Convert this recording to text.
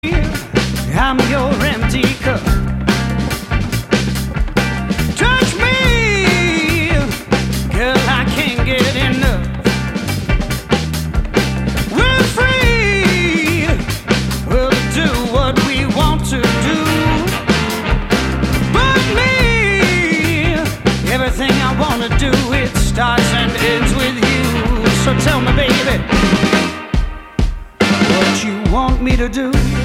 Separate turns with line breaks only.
I'm your empty cup. Touch me, girl, I can't get enough. We're free, we'll do what we want to do. But me, everything I wanna do, it starts and ends with you. So tell me, baby, what you want me to do.